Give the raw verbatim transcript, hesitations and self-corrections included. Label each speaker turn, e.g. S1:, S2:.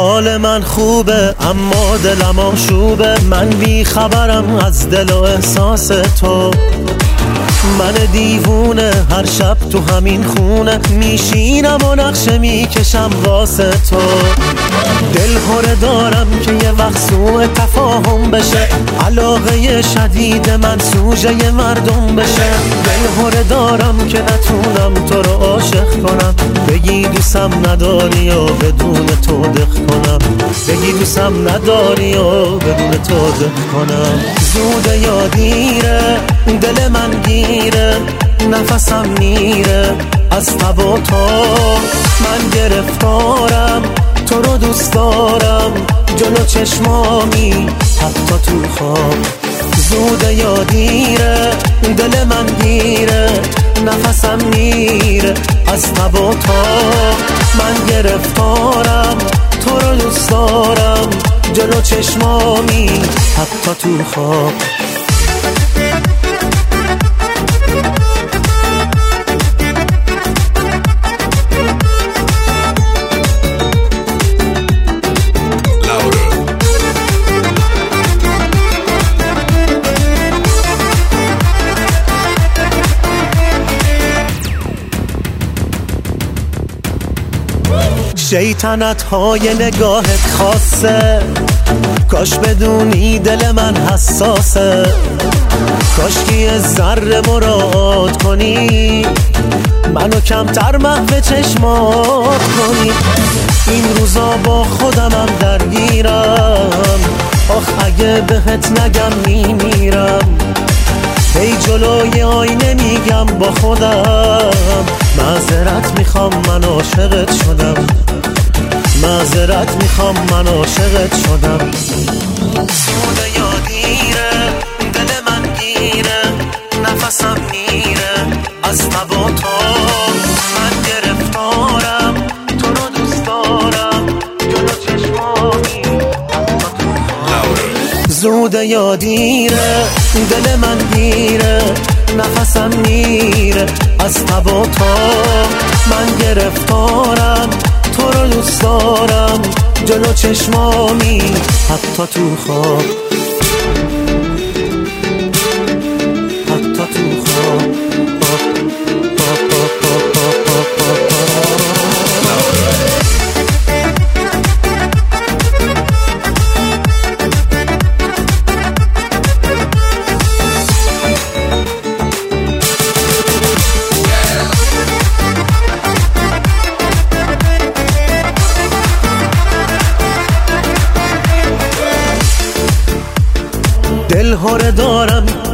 S1: حال من خوبه اما دلم آشوبه، من بی خبرم از دل و احساس تو. من دیوونه هر شب تو همین خونه میشینم و نقشه میکشم واسه تو. دل هره دارم که یه وقت سوء تفاهم بشه، علاقه شدید من سوژه مردم بشه. دل هره دارم که نتونم تو رو عاشق کنم، بگی دوستم نداری و بدون تو دق کنم، بگی دوستم نداری و بدون تو دق کنم. زوده یا دیره دل من گیره، نفسم میره از تب و تا. من گرفتارم تو رو دوست دارم، جلو چشمامی حتی تو خواب. زوده یا دیره دل من گیره، نفسم میره از تب و تا. من گرفتارم تو رو دوست دارم، جلو چشمامی حتی تو خواب. شیطنت های نگاهت خاصه، کاش بدونی دل من حساسه. کاش که یه ذره مراعات کنی، منو کمتر محو چشمات کنی. این روزا با خودمم درگیرم، آخ اگه بهت نگم میمیرم. هی جلوی آینه میگم با خودم، معذرت میخوام من عاشقت شدم، معذرت میخوام من عاشقت شدم. سوده یا دیره دل من گیره، نفسم میره از تب و تا. من گرفتارم تو رو دوست دارم، جلو چشمانی. زوده یا دیره دل من گیره، نفسم میره از تب و تا. من گرفتارم تو رو دوست دارم، جلو چشمامی حتی تو خواب، حتی تو خواب. دل هره دارم